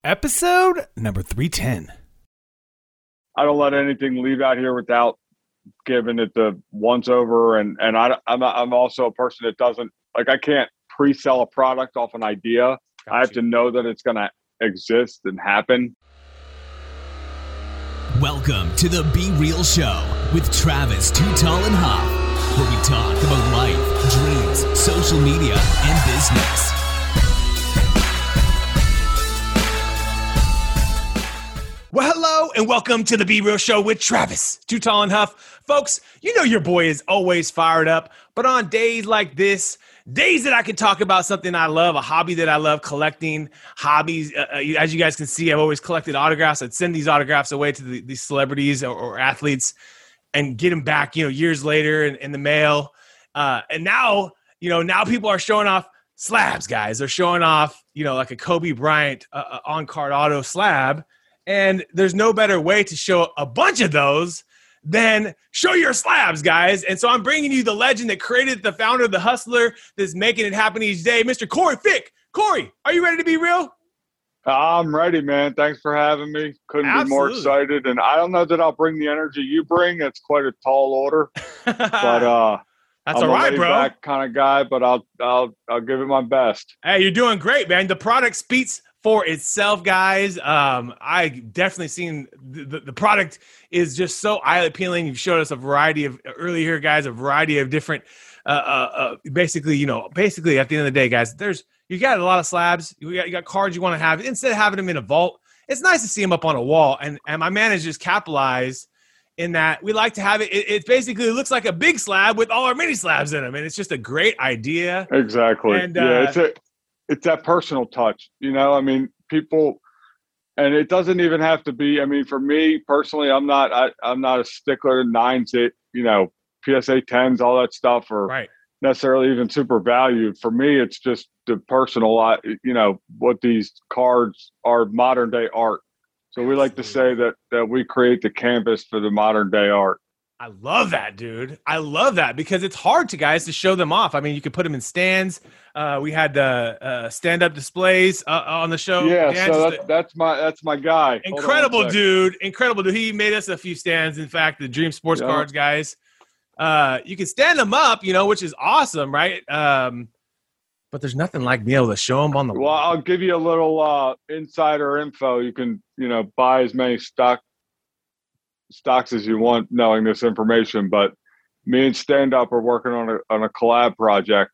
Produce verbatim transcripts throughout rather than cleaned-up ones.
Episode number three ten. I don't let anything leave out here without giving it the once over. And, and I, I'm, I'm also a person that doesn't, like, I can't pre-sell a product off an idea. Got I have you. to know that it's going to exist and happen. Welcome to the Be Real Show with Travis Too Tall and Huff, where we talk about life, dreams, social media, and business. Well, hello, and welcome to the Be Real Show with Travis Too Tall and Huff. Folks, you know your boy is always fired up, but on days like this, days that I can talk about something I love, a hobby that I love, collecting hobbies. Uh, as you guys can see, I've always collected autographs. I'd send these autographs away to the, these celebrities or, or athletes and get them back, you know, years later in, in the mail. Uh, and now, you know, now people are showing off slabs, guys. They're showing off, you know, like a Kobe Bryant uh, on-card auto slab. And there's no better way to show a bunch of those than show your slabs, guys. And so I'm bringing you the legend that created the founder of The Hustler that's making it happen each day, Mister Corey Fick. Corey, are you ready to be real? I'm ready, man. Thanks for having me. Couldn't Absolutely. be more excited. And I don't know that I'll bring the energy you bring. It's quite a tall order. But uh, That's I'm all right, a bro. laid-back kind of guy, but I'll, I'll, I'll give it my best. Hey, you're doing great, man. The product speaks for itself, guys. Um, I definitely seen the, the, the product is just so eye appealing. You've showed us a variety of earlier here, guys, a variety of different, uh, uh, uh, basically, you know, basically at the end of the day, guys, there's, you got a lot of slabs. You got, you got cards you want to have. Instead of having them in a vault, it's nice to see them up on a wall. And, and my managers capitalized in that we like to have it. It, it basically looks like a big slab with all our mini slabs in them. And it's just a great idea. Exactly. And, yeah, uh, it's a, it's that personal touch, you know, I mean, people, and it doesn't even have to be, I mean, for me personally, I'm not, I, I'm not a stickler, nines, it, you know, P S A tens, all that stuff, or Right. necessarily even super valued. For me, it's just the personal, uh, you know, what these cards are modern day art. So we like to say that, that we create the canvas for the modern day art. I love that, dude. I love that because it's hard to guys to show them off. I mean, you could put them in stands. Uh, we had the uh, stand-up displays uh, on the show. Yeah, Dan, so just that's, a- that's my that's my guy. Hold on incredible one sec. dude. Incredible dude. He made us a few stands. In fact, the Dream Sports Yeah. cards, guys. Uh, you can stand them up, you know, which is awesome, right? Um, but there's nothing like being able to show them on the Well, I'll give you a little uh, insider info. You can, you know, buy as many stock stocks as you want, knowing this information. But me and Stand Up are working on a on a collab project.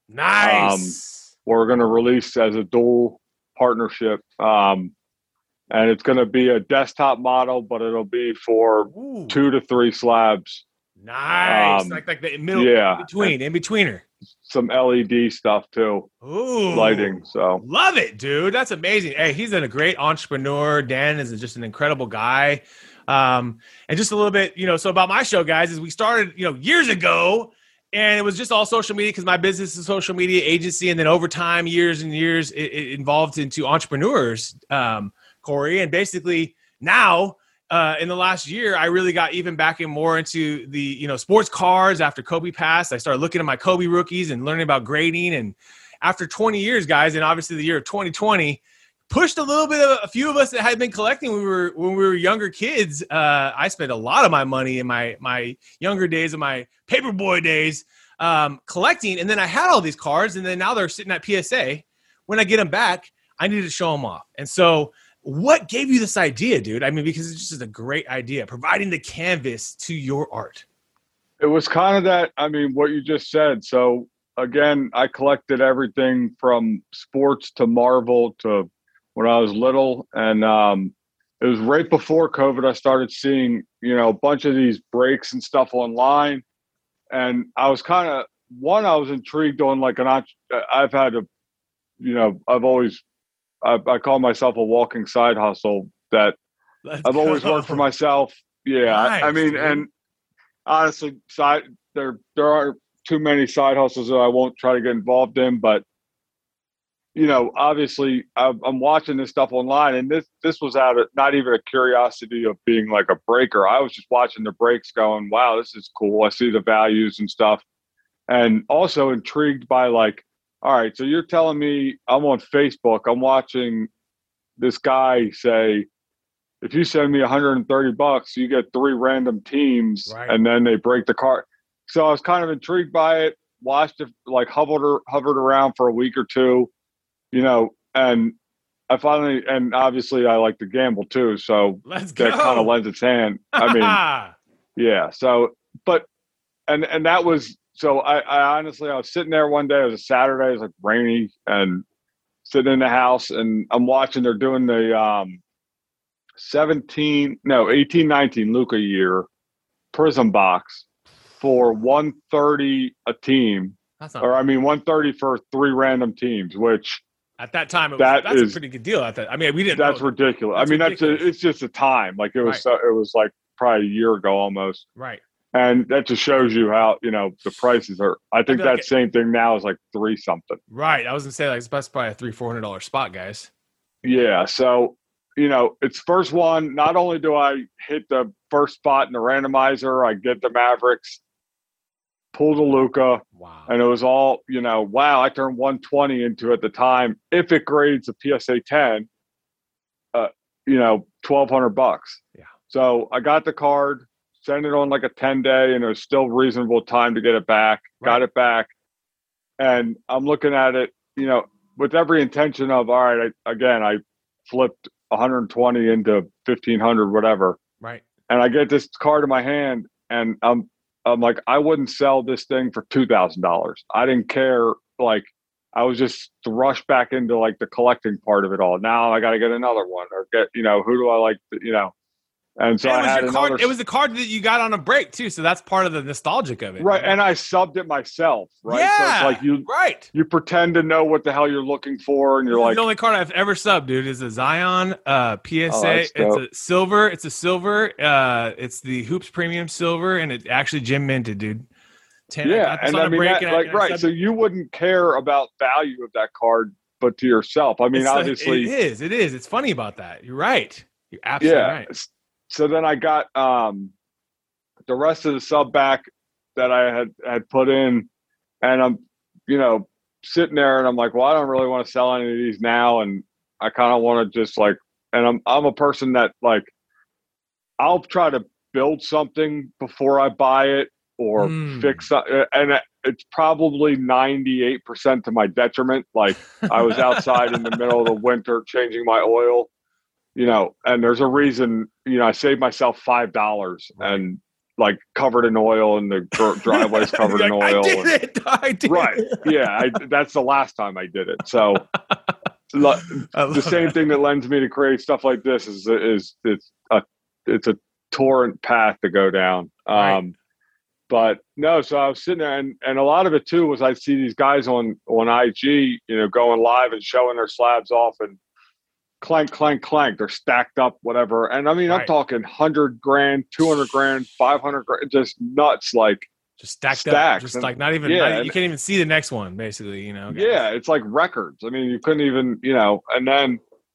Nice. We're going to release as a dual partnership, um, and it's going to be a desktop model, but it'll be for Ooh, two to three slabs. nice. um, like like the middle, yeah. in between, in betweener. Some L E D stuff too, Ooh, lighting. So love it, dude. That's amazing. Hey, he's a great entrepreneur. Dan is just an incredible guy. Um, and just a little bit, you know, so about my show, guys, is we started, you know, years ago, and it was just all social media because my business is a social media agency. And then over time, years and years, it, it evolved into entrepreneurs, um, Corey. And basically now, uh, in the last year, I really got even back in more into the, you know, sports cards after Kobe passed. I started looking at my Kobe rookies and learning about grading. And after twenty years, guys, and obviously the year of twenty twenty, pushed a little bit of a few of us that had been collecting when we were when we were younger kids. Uh, I spent a lot of my money in my my younger days, of my paperboy days, um, collecting. And then I had all these cards, and then now they're sitting at P S A. When I get them back, I need to show them off. And so, what gave you this idea, dude? I mean, because it's just a great idea, providing the canvas to your art. it was kind of that, I mean, what you just said. So again, I collected everything from sports to Marvel to when I was little. And um, it was right before COVID, I started seeing, you know, a bunch of these breaks and stuff online. And I was kind of, one, I was intrigued on like an, I've had a, you know, I've always, I, I call myself a walking side hustle that Let's I've always go. worked for myself. Yeah. Nice, I, I mean, dude. and honestly, side there, there are too many side hustles that I won't try to get involved in, but you know, obviously I'm, I'm watching this stuff online, and this, this was out of not even a curiosity of being like a breaker. I was just watching the breaks going, wow, this is cool. I see the values and stuff. And also intrigued by like, all right, so you're telling me I'm on Facebook, I'm watching this guy say, if you send me one hundred thirty bucks, you get three random teams, right. and then they break the card. So I was kind of intrigued by it. Watched it, like hovered hovered around for a week or two, you know, and I finally, and obviously I like to gamble too, so Let's go. that kind of lends its hand. I mean, yeah. So, but and and that was so. I, I honestly, I was sitting there one day. It was a Saturday. It was like rainy, and sitting in the house, and I'm watching. They're doing the um, seventeen, no, eighteen, nineteen Luka year Prism box for one thirty a team, that's not or I mean one thirty for three random teams, which at that time it was, that that's is, a pretty good deal. At that, I mean, we didn't. That's know. ridiculous. That's I mean, ridiculous. that's a, it's just a time. Like it was, Right. so, it was like probably a year ago almost, Right. and that just shows you how you know the prices are. I think feel that like it- same thing now is like three something. Right. I was gonna say like that's probably a three four hundred dollar spot, guys. Yeah. So you know, it's first one. Not only do I hit the first spot in the randomizer, I get the Mavericks, pull the Luka, Wow. and it was all, you know, wow, I turned one twenty into at the time. If it grades a P S A ten, uh, you know, twelve hundred bucks. Yeah. So I got the card, sent it on like a ten day, and it was still reasonable time to get it back. Right. Got it back. And I'm looking at it, you know, with every intention of, all right, I, again, I flipped one hundred twenty into fifteen hundred, whatever. Right. And I get this card in my hand, and I'm I'm like, I wouldn't sell this thing for two thousand dollars. I didn't care. Like, I was just thrust back into like the collecting part of it all. Now I got to get another one, or get, you know, who do I like, to, you know? And so And it I was had your another. card. It was the card that you got on a break too, so that's part of the nostalgic of it. Right, and I subbed it myself. Right, Yeah. so it's like you right. you pretend to know what the hell you're looking for, and you're This is like, the only card I've ever subbed, dude, is a Zion uh, P S A. Oh, that's it's a dope. silver. It's a silver. Uh, it's the Hoops Premium Silver, and it actually Jim minted, dude. ten, yeah, got this and on I a mean, break that, and I- like, I right. subbed So it. you wouldn't care about value of that card, but to yourself. I mean, It's like- obviously, it is. It is. It's funny about that. You're right. You're absolutely yeah. right. So then I got um, the rest of the sub back that I had had put in, and I'm, you know, sitting there, and I'm like, well, I don't really want to sell any of these now, and I kind of want to just like, and I'm I'm a person that like, I'll try to build something before I buy it or Mm. fix so- and it's probably ninety-eight percent to my detriment. Like I was outside in the middle of the winter changing my oil, you know, and there's a reason, you know, I saved myself five dollars Right. and like covered in oil, and the dr- driveway's covered in Like, oil. I did and- it. I did right. it. Yeah. I, that's the last time I did it. So lo- I the love same that. thing that lends me to create stuff like this is, is it's a, it's a torrent path to go down. Um, Right. But no, so I was sitting there, and, and a lot of it too was I see these guys on, on I G, you know, going live and showing their slabs off, and clank, clank, clank. They're stacked up, whatever. And I mean, Right. I'm talking hundred grand, two hundred grand, five hundred grand, just nuts. Like, Just stacked up. Stacks, Just and- like not even, yeah, not- and- you can't even see the next one, basically, you know? guys. yeah, it's like records. I mean, you couldn't even, you know, and then,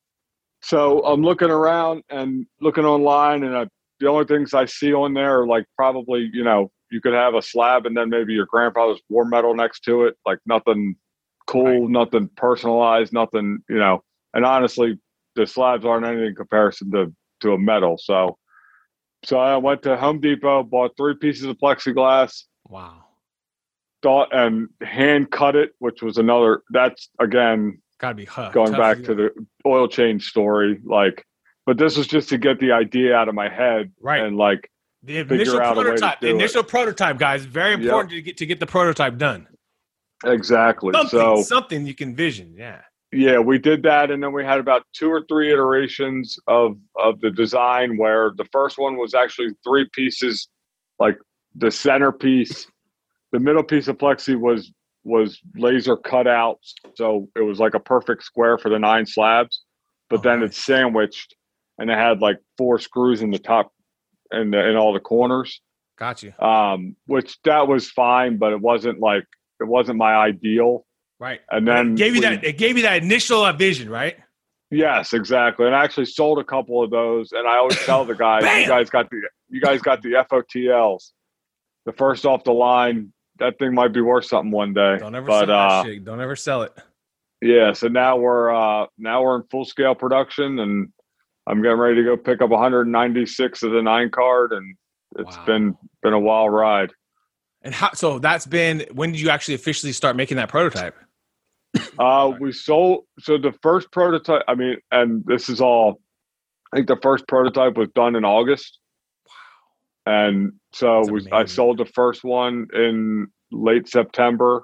so I'm looking around and looking online, and I, the only things I see on there are like probably, you know, you could have a slab and then maybe your grandfather's war medal next to it, like nothing cool, Right. nothing personalized, nothing, you know, and honestly, the slabs aren't anything in comparison to, to a medal. So, so I went to Home Depot, bought three pieces of plexiglass, Wow. thought and hand cut it, which was another, that's again, Gotta be huh, going tough back do to the oil change story, like, but this was just to get the idea out of my head, Right. and like, The initial out a way to prototype. The do it. initial prototype, guys, very Yep. important to get to get the prototype done. exactly. Something, So something you can vision. Yeah. yeah, we did that, and then we had about two or three iterations of of the design, where the first one was actually three pieces, like the centerpiece, the middle piece of plexi was was laser cut out, so it was like a perfect square for the nine slabs, but Oh, then nice. it's sandwiched, and it had like four screws in the top and in all the corners, Got you. um, which that was fine, but it wasn't like it wasn't my ideal. Right. And But then it gave you we- that. It gave you that initial uh, vision, right? Yes, exactly. And I actually sold a couple of those, and I always tell the guys, Bam! you guys got the you guys got the F O T Ls, the first off the line. That thing might be worth something one day. Don't ever but sell uh, that shit. Don't ever sell it. Yeah, so now we're uh, now we're in full scale production, and I'm getting ready to go pick up one hundred ninety-six of the nine card, and it's Wow. been been a wild ride. And how? So that's been. When did you actually officially start making that prototype? Uh, we sold so the first prototype. I mean, and this is all. I think the first prototype was done in August. Wow. And so That's we, amazing. I sold the first one in late September,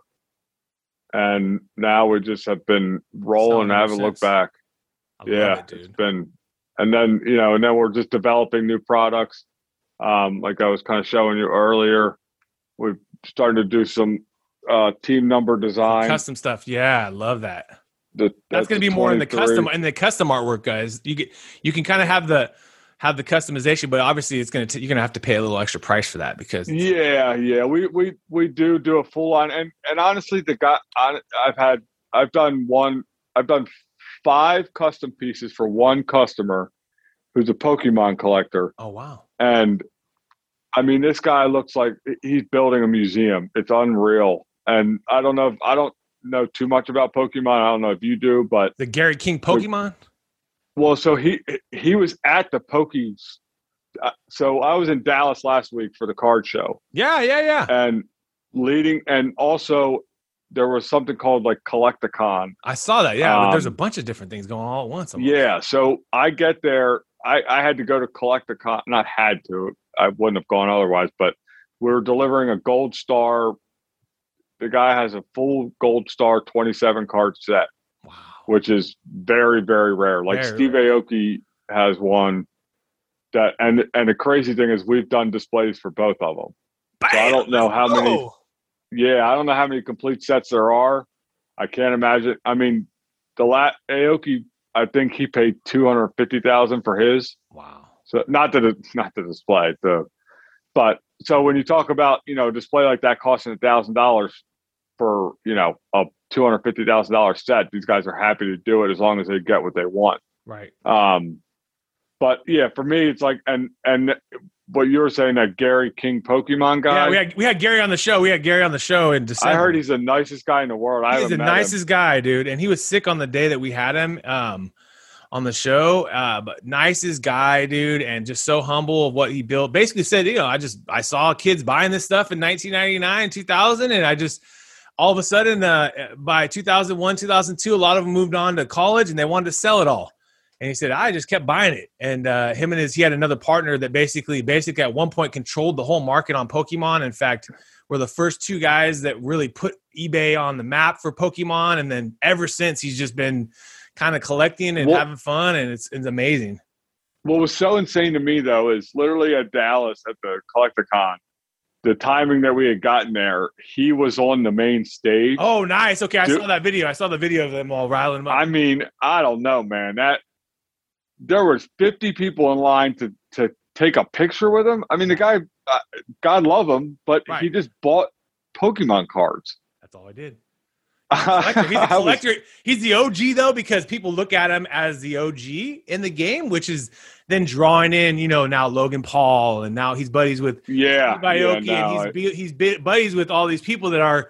and now we just have been rolling, Selling ever haven't looked since. back. I Yeah, love it, it's dude. been, and then you know, and then we're just developing new products. Um, like I was kind of showing you earlier, we've started to do some uh, team number design. Custom stuff. Yeah, I love that. The, That's, that's going to the be more in the twenty-three. custom in the custom artwork, guys. You get you can kind of have the have the customization, but obviously it's going to you're going to have to pay a little extra price for that because Yeah, yeah, we we we do do a full on, and and honestly, the guy I, I've had I've done one I've done five custom pieces for one customer who's a Pokemon collector, oh wow, and I mean this guy looks like he's building a museum. It's unreal, and I don't know if I don't know too much about Pokemon. I don't know if you do, but the Gary King Pokemon. well, so he he was at the Pokies. So I was in Dallas last week for the card show. Yeah, yeah, yeah. And leading, and also there was something called like Collecticon. I saw that. Yeah, um, but there's a bunch of different things going on all at once. Almost. Yeah, so I get there. I, I had to go to Collecticon. Not had to. I wouldn't have gone otherwise. But we were delivering a Gold Star. The guy has a full Gold Star twenty-seven card set. Wow. Which is very, very rare. Like Very Steve rare. Aoki has one. That and and the crazy thing is we've done displays for both of them. Bam, so I don't know how go. many. Yeah, I don't know how many complete sets there are. I can't imagine. I mean, the lat Aoki, I think he paid two hundred fifty thousand for his. Wow. So not the not the display, the but so when you talk about you know a display like that costing a thousand dollars for you know a two hundred fifty thousand dollar set, these guys are happy to do it as long as they get what they want. Right. Um, but yeah, for me, it's like and and what you were saying, that Gary King Pokemon guy. Yeah, we had we had Gary on the show. We had Gary on the show in December. I heard he's the nicest guy in the world. I He's haven't the met nicest him. guy, dude. And he was sick on the day that we had him um, on the show. Uh, but nicest guy, dude, and just so humble of what he built. Basically said, you know, I just I saw kids buying this stuff in nineteen ninety-nine, two thousand, and I just all of a sudden uh, by two thousand one, two thousand two, a lot of them moved on to college and they wanted to sell it all. And he said, I just kept buying it. And uh, him and his, he had another partner that basically, basically at one point controlled the whole market on Pokemon. In fact, we're the first two guys that really put eBay on the map for Pokemon. And then ever since, he's just been kind of collecting and Well, having fun. And it's, it's amazing. What was so insane to me, though, is literally at Dallas at the Collecticon, the timing that we had gotten there, he was on the main stage. Oh, nice. Okay, I Dude, saw that video. I saw the video of them all riling him up. I mean, I don't know, man. That there was fifty people in line to to take a picture with him. I mean, the guy, uh, God love him, but Right. he just bought Pokemon cards. That's all I did. Collector. He's a I was- collector. He's the O G though, because people look at him as the O G in the game, which is then drawing in, you know, now Logan Paul, and now he's buddies with yeah, Steve Aoki, yeah, no, and I- he's be, he's be, buddies with all these people that are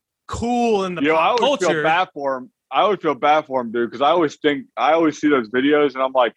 cool in the you know, I pop always culture. feel bad for him. I always feel bad for him, dude, because I always think I always see those videos, and I'm like,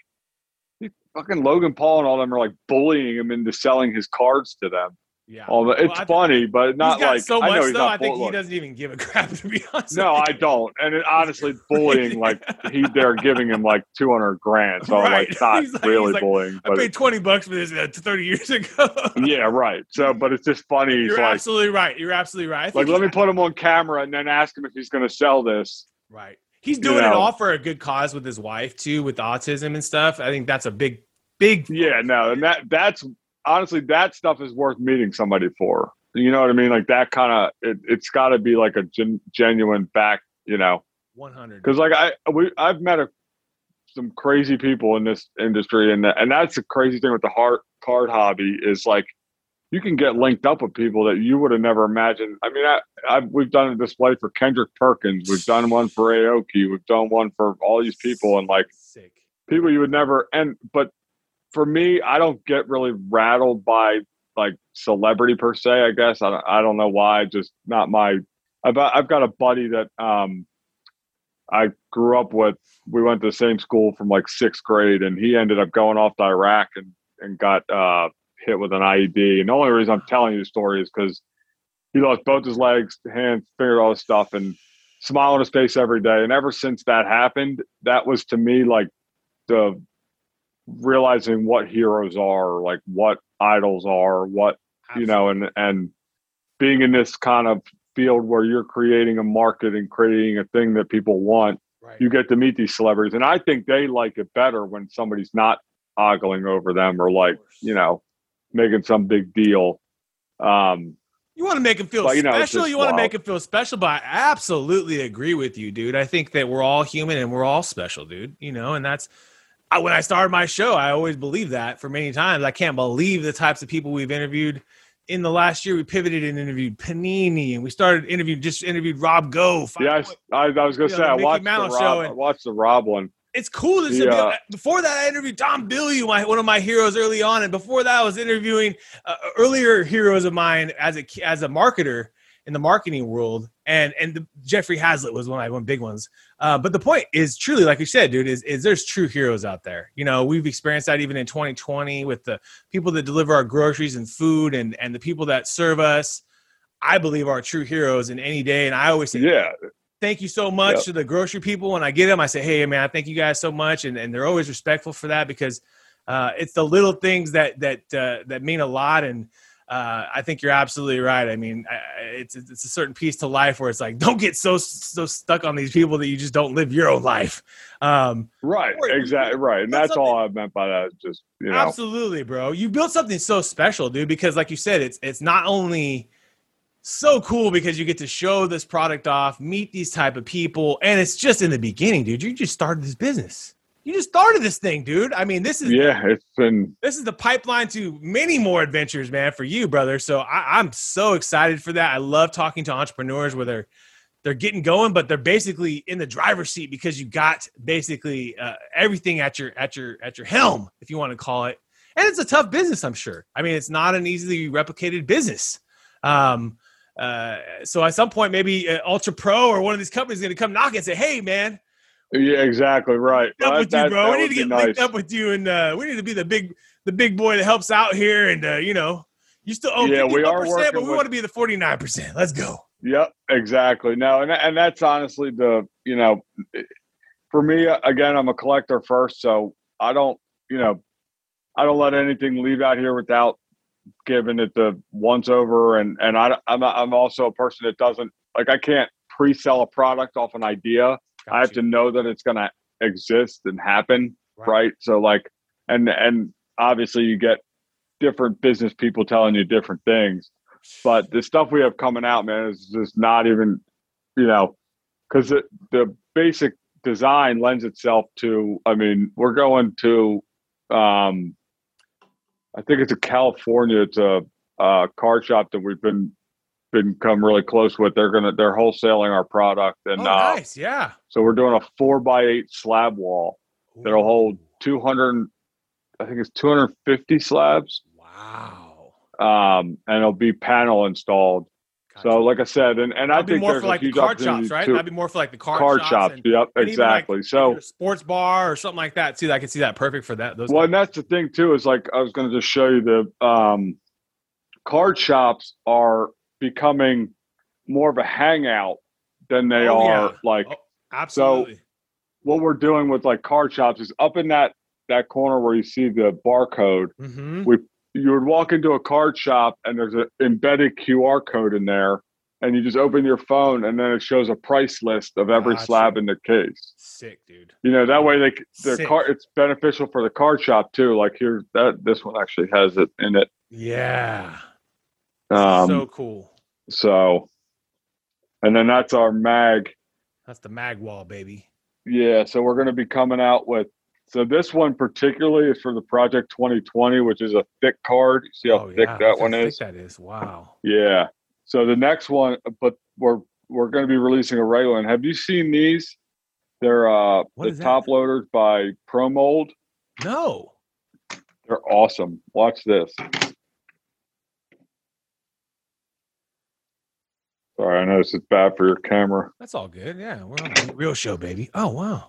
fucking Logan Paul and all them are like bullying him into selling his cards to them. Yeah, All the, Well, it's I- funny, but not he's got like so I much know he's though. not I think bull- he doesn't even give a crap, to be honest. No, with I you. don't. And it, honestly, bullying like he they're giving him like two hundred grand, so I'm Right. like not He's like- really he's like, bullying. I But paid twenty bucks for this uh, thirty years ago. yeah, right. So, but it's just funny. He's You're like, absolutely right. You're absolutely right. I think like, let he- me put him on camera and then ask him if he's going to sell this. Right. He's doing it know. all for a good cause with his wife too, with autism and stuff. I think that's a big, big. Yeah, no, and that that's honestly that stuff is worth meeting somebody for. You know what I mean? Like that kind of it, it's got to be like a gen, genuine back, you know. one hundred. Because like I we I've met a, some crazy people in this industry, and and that's the crazy thing with the hard card hobby is like you can get linked up with people that you would have never imagined. I mean, I, I we've done a display for Kendrick Perkins, we've done one for Aoki, we've done one for all these people, and like Sick. people you would never. And but for me, I don't get really rattled by like celebrity per se. I guess I don't, I don't know why. Just not my. I've I've got a buddy that um I grew up with. We went to the same school from like sixth grade, and he ended up going off to Iraq and and got uh, hit with an I E D. And the only reason I'm telling you the story is because he lost both his legs, hands, fingered all this stuff, and smile on his face every day. And ever since that happened, that was to me like the realizing what heroes are, like what idols are, what Absolutely. you know, and and being in this kind of field where you're creating a market and creating a thing that people want, right. you get to meet these celebrities. And I think they like it better when somebody's not ogling over them or like, you know, making some big deal. Um, you want to make them feel but, you know, special. You want to make them feel special, but I absolutely agree with you, dude. I think that we're all human and we're all special, dude, you know, and that's, I, when I started my show, I always believed that for many times. I can't believe the types of people we've interviewed. In the last year, we pivoted and interviewed Panini, and we started interviewing, just interviewed Rob Goff. Yeah, I, I, I was going to say, I watched, the Rob, I watched the Rob one. It's cool. To the, uh, before that, I interviewed Tom Bilyeu, my one of my heroes early on, and before that, I was interviewing uh, earlier heroes of mine as a as a marketer in the marketing world, and and the, Jeffrey Hazlitt was one of my one big ones. Uh, but the point is truly, like you said, dude, is, is there's true heroes out there. You know, we've experienced that even in twenty twenty with the people that deliver our groceries and food and, and the people that serve us, I believe are true heroes in any day. And I always say, yeah, thank you so much yep. to the grocery people. When I get them, I say, hey, man, thank you guys so much. And, and they're always respectful for that because uh, it's the little things that, that, uh, that mean a lot. And, Uh, I think you're absolutely right. I mean, it's it's a certain piece to life where it's like, don't get so so stuck on these people that you just don't live your own life. Um, right, exactly, right, and that's all I meant by that. Just you know, absolutely, bro. You built something so special, dude. Because, like you said, it's it's not only so cool because you get to show this product off, meet these type of people, and it's just in the beginning, dude. You just started this business. You just started this thing, dude. I mean, this is yeah, it's been this is the pipeline to many more adventures, man, for you, brother. So I, I'm so excited for that. I love talking to entrepreneurs where they're they're getting going, but they're basically in the driver's seat because you got basically uh, everything at your at your at your helm, if you want to call it. And it's a tough business, I'm sure. I mean, it's not an easily replicated business. Um, uh, so at some point, maybe uh, Ultra Pro or one of these companies is going to come knock and say, "Hey, man." Yeah, exactly right. Up well, with that, you, bro. that We need to get nice. linked up with you, and uh, we need to be the big, the big boy that helps out here. And uh, you know, you still owe yeah, we are working, but we with, want to be the forty-nine percent. Let's go. Yep, exactly. No, and and that's honestly the you know, for me again, I'm a collector first, so I don't you know, I don't let anything leave out here without giving it the once over. And and I I'm I'm also a person that doesn't like I can't pre-sell a product off an idea. Gotcha. I have to know that it's going to exist and happen, right. right? So like, and and obviously you get different business people telling you different things, but the stuff we have coming out, man, is just not even, you know, because the, the basic design lends itself to, I mean, we're going to, um, I think it's a California, it's a, a card shop that we've been become really close with. They're gonna they're wholesaling our product, and oh, uh, nice, yeah. So we're doing a four by eight slab wall Ooh. That'll hold two hundred. I think it's two hundred fifty slabs. Wow. Um, and it'll be panel installed. Gotcha. So, like I said, and, and I think more there's for like a huge the card shops, right? Too. That'd be more for like the card, card shops. shops. And, yep, and exactly. Like, so, a sports bar or something like that too. I can see that perfect for that. Those well, and that's the thing too. Is like I was going to just show you the um, card shops are becoming more of a hangout than they oh, are yeah. like. Oh, absolutely. So what we're doing with like card shops is up in that that corner where you see the barcode. Mm-hmm. We you would walk into a card shop and there's an embedded Q R code in there, and you just open your phone and then it shows a price list of every gotcha. slab in the case. Sick, dude. You know that way they the Sick. card it's beneficial for the card shop too. Like here, that this one actually has it in it. Yeah. Um, so cool. So. And then that's our mag. That's the mag wall, baby. Yeah, so we're going to be coming out with – so this one particularly is for the Project twenty twenty, which is a thick card. You see how oh, thick yeah. that Look one how is? thick that is. Wow. Yeah. So the next one – but we're we're going to be releasing a regular one. Have you seen these? They're uh, the top loaders by ProMold. No. They're awesome. Watch this. Sorry, I noticed it's bad for your camera. That's all good. Yeah, we're on a real show, baby. Oh wow.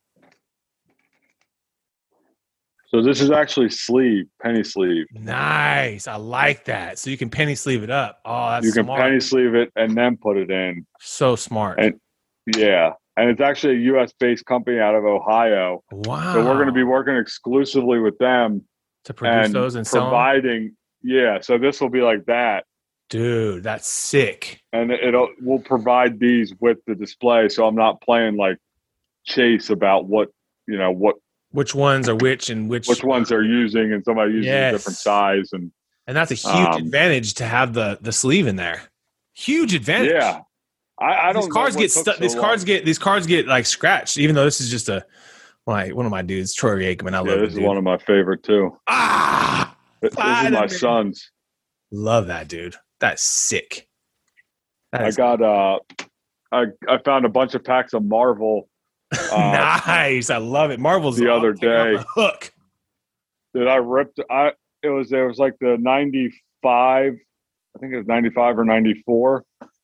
So this is actually sleeve, penny sleeve. Nice. I like that. So you can penny sleeve it up. Oh, that's you can smart. penny sleeve it and then put it in. So smart. And yeah, and it's actually a U S based company out of Ohio. Wow. So we're going to be working exclusively with them to produce and those and sell providing. them? Yeah, so this will be like that. Dude, that's sick. And it'll we'll provide these with the display, so I'm not playing like chase about what you know what which ones are which and which which ones they're using, and somebody uses yes. a different size, and and that's a huge um, advantage to have the the sleeve in there. Huge advantage. Yeah, I, I don't. These cards get stu- so these long. cards get these cards get like scratched, even though this is just a like one of my dudes, Troy Aikman. I Yeah, love this is dude. one of my favorite too. Ah, this, this is my son's. Love that dude. That's sick. That I is got uh, I I found a bunch of packs of Marvel. Uh, nice. I love it. Marvel's the other on day. the hook. That I ripped. I it was it was like the ninety-five. I think it was ninety-five or ninety-four.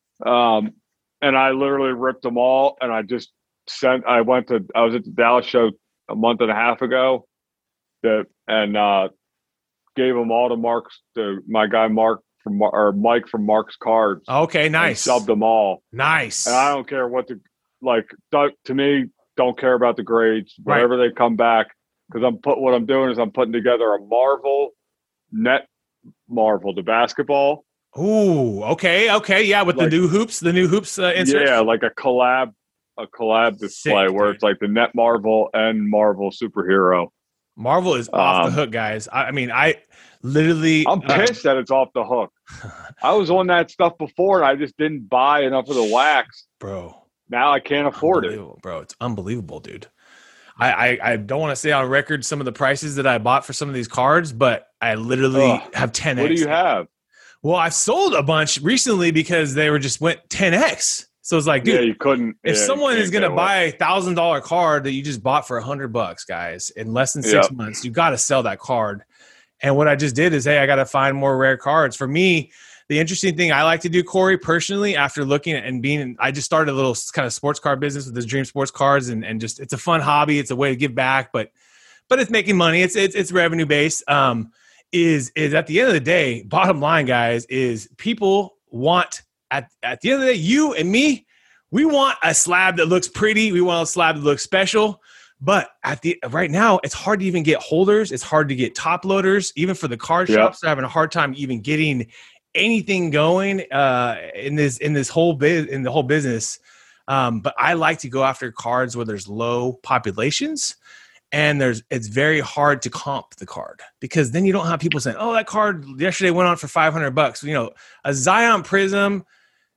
Um, and I literally ripped them all. And I just sent. I went to. I was at the Dallas show a month and a half ago. That and uh, gave them all to Mark's. To my guy Mark from or Mike from Mark's Cards. Okay, nice. Subbed them all. Nice. And I don't care what the like. To me, don't care about the grades. Whatever right. they come back. Because I'm put what I'm doing is I'm putting together a Marvel net Marvel the basketball. Ooh, okay, okay, yeah, with like, the new hoops, the new hoops uh, inserts. Yeah, like a collab, a collab display Sick, where dude. It's like the net Marvel and Marvel superhero. Marvel is off um, the hook, guys. I, I mean, I literally. I'm pissed uh, that it's off the hook. I was on that stuff before, and I just didn't buy enough of the wax, bro. Now I can't afford it, bro. It's unbelievable, dude. I, I, I don't want to say on record some of the prices that I bought for some of these cards, but I literally Ugh, have ten X. What do you have? Well, I've sold a bunch recently because they were just went ten X. So it's like, dude, yeah, you couldn't. If yeah, someone is going to buy a thousand dollar card that you just bought for a hundred bucks, guys, in less than six yep. months, you got to sell that card. And what I just did is, hey, I got to find more rare cards. For me, the interesting thing I like to do, Corey, personally, after looking at and being, I just started a little kind of sports card business with this Dream Sports Cards, and, and just it's a fun hobby. It's a way to give back, but but it's making money. It's it's, it's revenue based. Um, is is at the end of the day, bottom line, guys, is people want at at the end of the day, you and me, we want a slab that looks pretty. We want a slab that looks special. But at the right now, it's hard to even get holders. It's hard to get top loaders, even for the card yep. shops. They're having a hard time even getting anything going uh, in this in this whole biz in the whole business. Um, but I like to go after cards where there's low populations, and there's it's very hard to comp the card, because then you don't have people saying, "Oh, that card yesterday went on for five hundred bucks." You know, a Zion Prism.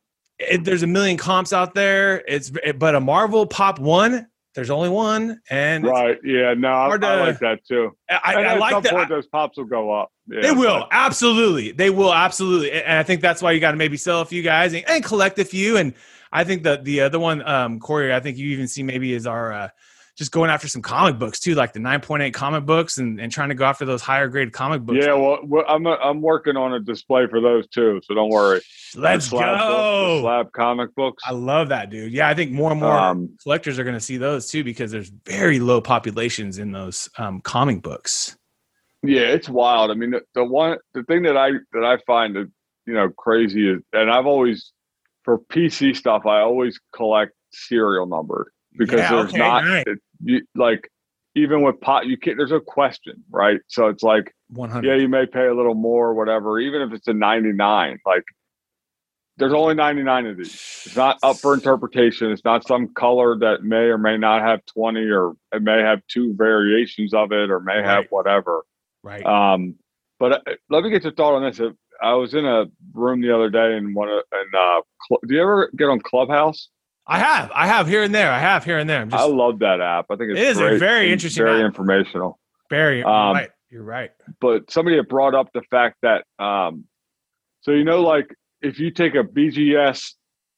It, there's a million comps out there. It's it, but a Marvel Pop One. There's only one, and right, yeah, no, I, to, I like that too. I, and I at like some that. point, those pops will go up. Yeah, they will, but. absolutely. They will, absolutely. And I think that's why you got to maybe sell a few guys and, and collect a few. And I think that the other one, um, Corey, I think you even see maybe is our uh, just going after some comic books too, like the nine point eight comic books, and, and trying to go after those higher grade comic books. Yeah, well, I'm a, I'm working on a display for those too, so don't worry. Let's the slab go. Books, the slab comic books. I love that, dude. Yeah, I think more and more um, collectors are going to see those too, because there's very low populations in those um, comic books. Yeah, it's wild. I mean, the, the one, the thing that I that I find that you know crazy is, and I've always for P C stuff, I always collect serial numbered, because yeah, there's okay, not nice. it, you, like even with pot, you can't. There's a question, right? So it's like, one hundred. Yeah, you may pay a little more, or whatever. Even if it's a ninety-nine, like there's only ninety-nine of these. It's not up for interpretation. It's not some color that may or may not have twenty, or it may have two variations of it, or may right. have whatever. Right. Um, but uh, let me get your thought on this. I was in a room the other day and one, and uh, cl- do you ever get on Clubhouse? I have, I have here and there. I have here and there. I'm just, I love that app. I think it's it is great. a very It's interesting, very app. informational. Very um, right. You're right. But somebody had brought up the fact that, um, so you know, like if you take a B G S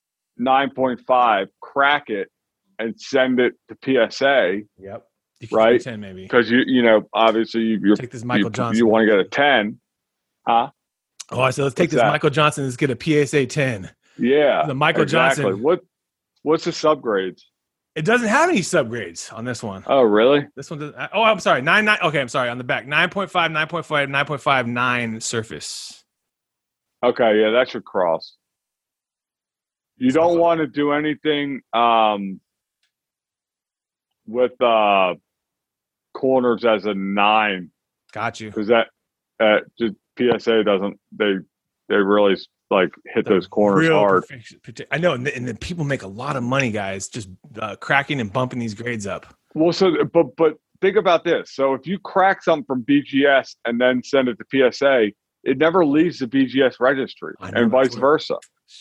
nine point five, crack it, and send it to P S A. Yep. Right. ten maybe. Because you, you know, obviously you, you're, take this Michael you, Johnson. you want to get a ten, huh? Oh, I said let's take What's this that? Michael Johnson. Let's get a P S A ten. Yeah, the Michael exactly. Johnson. What what's the subgrades? It doesn't have any subgrades on this one. Oh, really? This one doesn't. Oh, I'm sorry. Nine nine. Okay, I'm sorry. On the back, nine point five, nine point five, nine point five nine surface. Okay, yeah, that should cross. You don't want to do anything um, with uh, corners as a nine. Got you. Because that uh, just P S A doesn't they they really like hit The those corners real hard. perfection- I know, and, and then people make a lot of money, guys, just uh, cracking and bumping these grades up. Well, so but but think about this. So if you crack something from B G S and then send it to P S A, it never leaves the B G S registry, I know, and that's vice what- versa.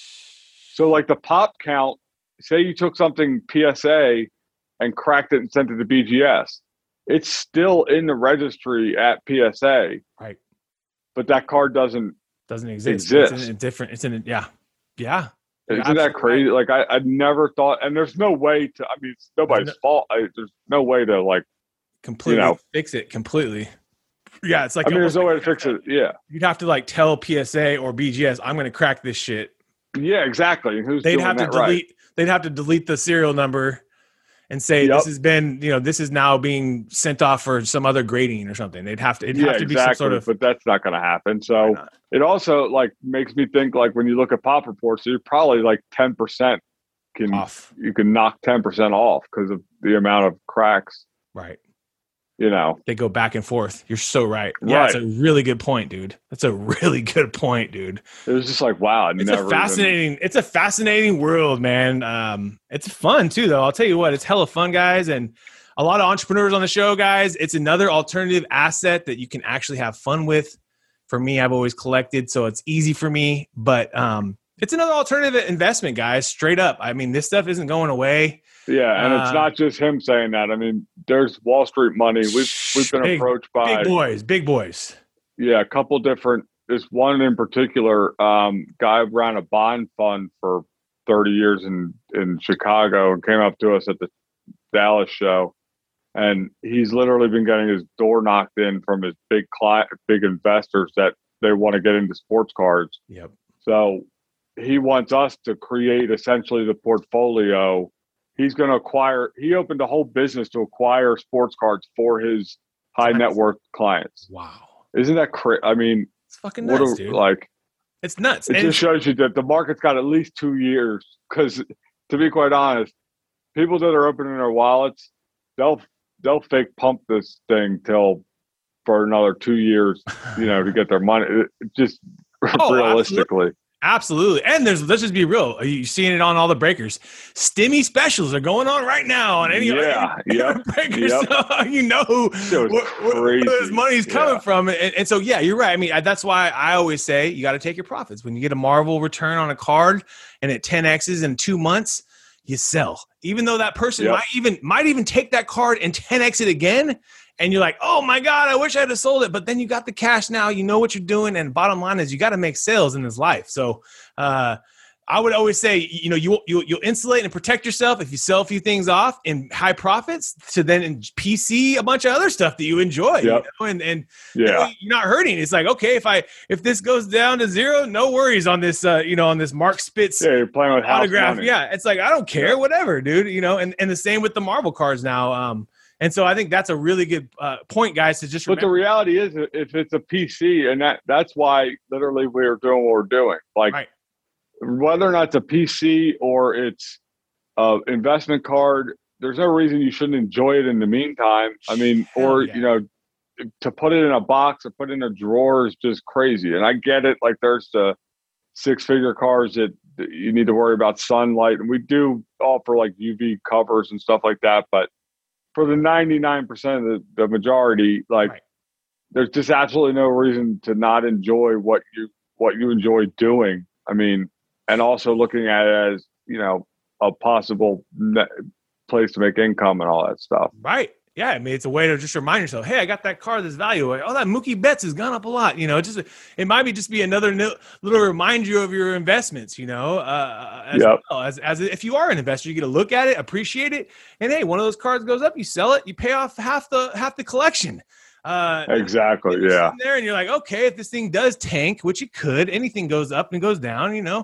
So like the pop count, say you took something P S A and cracked it and sent it to B G S, it's still in the registry at P S A, Right. but that card doesn't Doesn't exist. Exist. It's in a different. It's in a, yeah, yeah. You're Isn't that absolutely crazy? right. Like I, I never thought, and there's no way to. I mean, it's nobody's There's fault. I, there's no way to like. Completely you know. fix it completely. Yeah, it's like I mean, there's no way to almost fix like it. Yeah, You'd have to like tell P S A or B G S, I'm going to crack this shit. yeah, exactly. And who's They'd doing have to that right? delete. They'd have to delete the serial number and say Yep. this has been, you know, this is now being sent off for some other grading or something. They'd have to. It'd Yeah, have to be exactly. some sort of. But that's not going to happen. Why So not? it also like makes me think like when you look at pop reports, you're probably like ten percent can Off. you can knock ten percent off because of the amount of cracks. Right. You know, They go back and forth. You're so right. Yeah, it's Right. a really good point, dude. That's a really good point, dude. it was just like wow. I It's never a even- fascinating. It's a fascinating world, man. Um, it's fun too, though. I'll tell you what, it's hella fun, guys, and a lot of entrepreneurs on the show, guys. It's another alternative asset that you can actually have fun with. For me, I've always collected, so it's easy for me. But um, it's another alternative investment, guys. Straight up. I mean, this stuff isn't going away. Yeah, and it's Uh, not just him saying that. I mean, there's Wall Street money. We've we've been Big- approached by Big boys, big boys. yeah, a couple different. There's one in particular. Um, guy ran a bond fund for thirty years in in Chicago and came up to us at the Dallas show, and he's literally been getting his door knocked in from his big client, big investors that they want to get into sports cards. Yep. So he wants us to create essentially the portfolio. He's going to acquire. He opened a whole business to acquire sports cards for his high net worth clients. Wow. Isn't that crazy? I mean, It's fucking what nuts, a, dude. like It's nuts. it And just shows you that the market's got at least two years. Because to be quite honest, people that are opening their wallets, they'll they'll fake pump this thing till for another two years, you know, to get their money. It, it just Oh, realistically. Absolutely. And there's, let's just be real. You're seeing it on all the breakers. Stimmy specials are going on right now on any Yeah, any yep, breaker. yep. So you know who, Shit was where, where this crazy. money's coming Yeah. from. And, and so, yeah, you're right. I mean, I, that's why I always say you got to take your profits. When you get a Marvel return on a card and it ten X's in two months, you sell. Even though that person Yep. might even might even take that card and ten X it again. And you're like, oh my God, I wish I had sold it. But then you got the cash now. You know what you're doing. And bottom line is you got to make sales in this life. So uh, I would always say, you know, you, you, you'll insulate and protect yourself if you sell a few things off in high profits to then in P C a bunch of other stuff that you enjoy. You Yep. know? And, and Yeah. you're not hurting. It's like, okay, if I if this goes down to zero, no worries on this, uh, you know, on this Mark Spitz Yeah, you're playing with house autograph. money. Yeah, it's like I don't care, Yeah. whatever, dude. You know, and, and the same with the Marvel cards now. Um, and so I think that's a really good uh, point, guys, to just But the remember. reality is, if it's a P C, and that that's why literally we're doing what we're doing. Like Right. whether or not it's a P C or it's an investment card, there's no reason you shouldn't enjoy it in the meantime. I mean, Hell or yeah. you know, to put it in a box or put it in a drawer is just crazy. And I get it. Like there's the six-figure cards that that you need to worry about sunlight, and we do offer like U V covers and stuff like that. But for the ninety-nine percent of the, the majority, like Right. there's just absolutely no reason to not enjoy what you what you enjoy doing. I mean, and also looking at it as, you know, a possible ne- place to make income and all that stuff. Right. Yeah, I mean, it's a way to just remind yourself, hey, I got that card that's value. Like, oh, that Mookie Betts has gone up a lot. You know, it just it might be just be another no, little reminder of your investments. You know, uh, as Yep. well as as if you are an investor, you get to look at it, appreciate it, and hey, one of those cards goes up, you sell it, you pay off half the half the collection. Uh, Exactly. you're Yeah. sitting there, and you're like, okay, if this thing does tank, which it could, anything goes up and goes down, you know.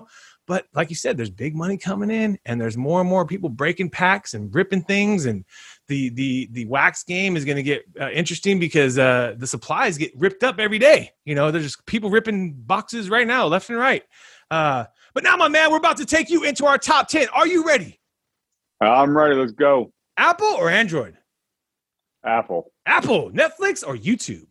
But like you said, there's big money coming in, and there's more and more people breaking packs and ripping things. And the the the wax game is going to get uh, interesting because uh, the supplies get ripped up every day. You know, there's just people ripping boxes right now, left and right. Uh, but now, my man, we're about to take you into our top ten. Are you ready? I'm ready. Let's go. Apple or Android? Apple. Apple, Netflix or YouTube?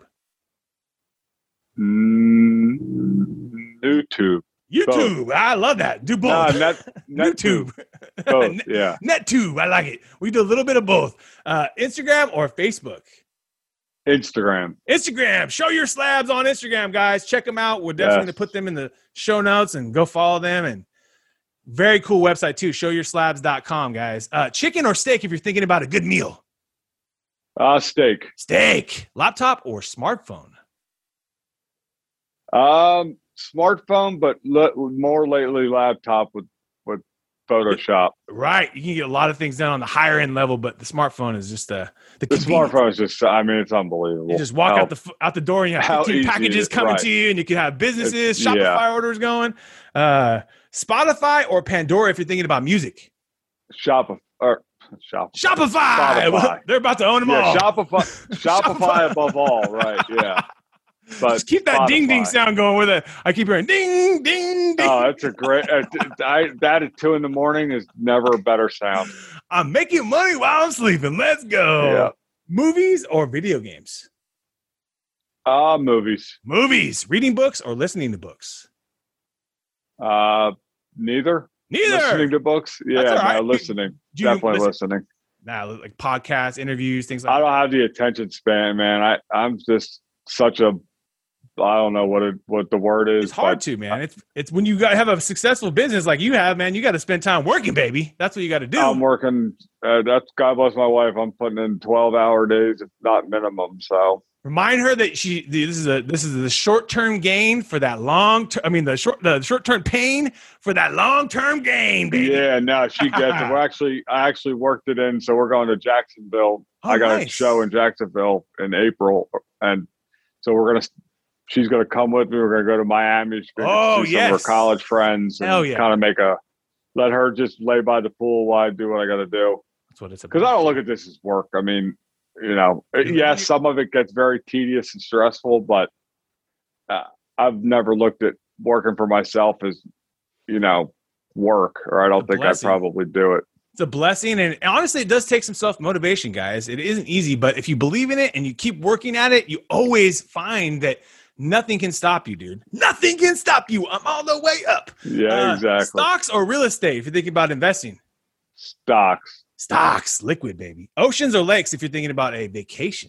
Mm, YouTube. YouTube. Both. I love that. Do both. No, net, net YouTube. Both, yeah. NetTube. I like it. We do a little bit of both. Uh, Instagram or Facebook? Instagram. Instagram. Show your slabs on Instagram, guys. Check them out. We're definitely going Yes. to put them in the show notes and go follow them. And very cool website, too. show your slabs dot com, guys. Uh, chicken or steak if you're thinking about a good meal? Uh, steak. Steak. Laptop or smartphone? Um, smartphone, but le- more lately laptop with, with Photoshop. Right. You can get a lot of things done on the higher end level, but the smartphone is just uh, the, The convenience. smartphone is just, I mean, it's unbelievable. You just walk How- out the out the door and you have how fifteen easy it packages is, coming right. to you, and you can have businesses, It's- Shopify yeah. orders going. Uh, Spotify or Pandora if you're thinking about music. Shopify. Or, Shopify. Shopify. Spotify. They're about to own them Yeah, all. Shopify. Shopify above all, right? Yeah. But Just keep that ding ding Spotify. sound going with it. I keep hearing ding ding ding. Oh, that's a great. Uh, I, that at two in the morning is never a better sound. I'm making money while I'm sleeping. Let's go. Yeah. Movies or video games? Uh, movies. Movies. Reading books or listening to books? Uh, neither. Neither. Listening to books. Yeah, That's all right. no, listening. Do you Definitely listen- listening. Nah, like podcasts, interviews, things like I that. don't have the attention span, man. I I'm just such a. I don't know what it what the word is. It's hard but to, man. It's it's when you got have a successful business like you have, man. You got to spend time working, baby. That's what you got to do. I'm working. Uh, that's God bless my wife. I'm putting in twelve hour days, if not minimum. So Remind her that she this is a this is the short term gain for that long. Ter- I mean the short the short term pain for that long term gain, baby. yeah, no, she gets it. We're actually I actually worked it in. So we're going to Jacksonville. Oh, I got a nice. show in Jacksonville in April, and so we're gonna. She's gonna come with me. We're gonna go to Miami. She's gonna Oh, see some of her yes. college friends. And Hell yeah. Kind of make a let her just lay by the pool while I do what I got to do. That's what it's about. Because I don't look at this as work. I mean, you know, it- yes, some of it gets very tedious and stressful, but uh, I've never looked at working for myself as, you know, work, or I don't A think blessing. I'd probably do it. It's a blessing, and honestly, it does take some self motivation, guys. It isn't easy, but if you believe in it and you keep working at it, you always find that nothing can stop you, dude. Nothing can stop you. I'm all the way up. Yeah, Uh, exactly. Stocks or real estate if you're thinking about investing. Stocks. Stocks, liquid, baby. Oceans or lakes if you're thinking about a vacation.